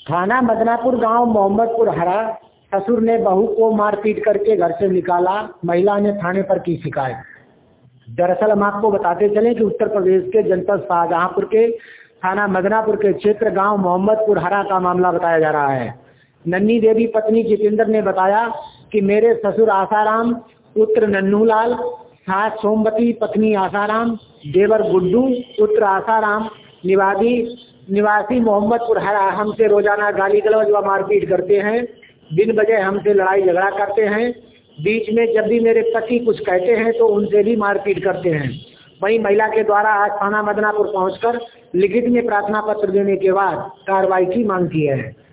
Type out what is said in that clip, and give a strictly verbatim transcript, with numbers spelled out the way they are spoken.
थाना मदनापुर, गांव मोहम्मदपुर हरा। ससुर ने बहू को मारपीट करके घर से निकाला, महिला ने थाने पर की शिकायत। दरअसल हम आपको बताते चले कि उत्तर प्रदेश के जनपद शाहजहांपुर के थाना मदनापुर के क्षेत्र गांव मोहम्मदपुर हरा का मामला बताया जा रहा है। नन्ही देवी पत्नी जितेंद्र ने बताया कि मेरे ससुर आसाराम, पुत्र नन्हूलाल, सास सोमवती, पत्नी आसाराम, देवर गुड्डू, पुत्र आसाराम, निवासी निवासी मोहम्मदपुर हरा हमसे रोजाना गाली गलौज व मारपीट करते हैं। बिन वजह हमसे लड़ाई झगड़ा करते हैं। बीच में जब भी मेरे पति कुछ कहते हैं तो उनसे भी मारपीट करते हैं। वहीं महिला के द्वारा आज थाना मदनापुर पहुंचकर लिखित में प्रार्थना पत्र देने के बाद कार्रवाई की मांग की है।